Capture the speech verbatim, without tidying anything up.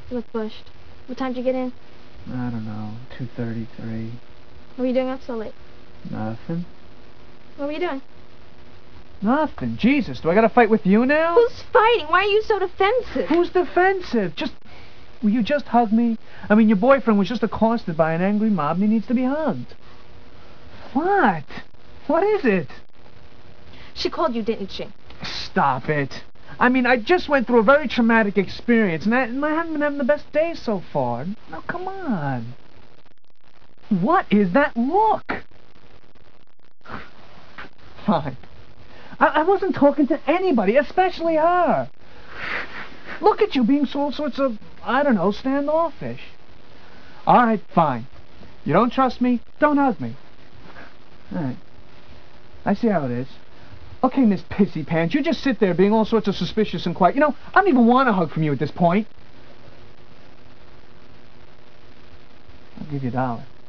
You look bushed. What time did you get in? I don't know, two thirty-three. What were you doing up so late? Nothing. What were you doing? Nothing. Jesus, do I gotta fight with you now? Who's fighting? Why are you so defensive? Who's defensive? Just... Will you just hug me? I mean, your boyfriend was just accosted by an angry mob and he needs to be hugged. What? What is it? She called you, didn't she? Stop it. I mean, I just went through a very traumatic experience and I, and I haven't been having the best day so far. Now, come on. What is that look? Fine. I, I wasn't talking to anybody, especially her. Look at you being so all sorts of, I don't know, standoffish. All right, fine. You don't trust me? Don't hug me. All right. I see how it is. Okay, Miss Pissy Pants, you just sit there being all sorts of suspicious and quiet. You know, I don't even want a hug from you at this point. I'll give you a dollar.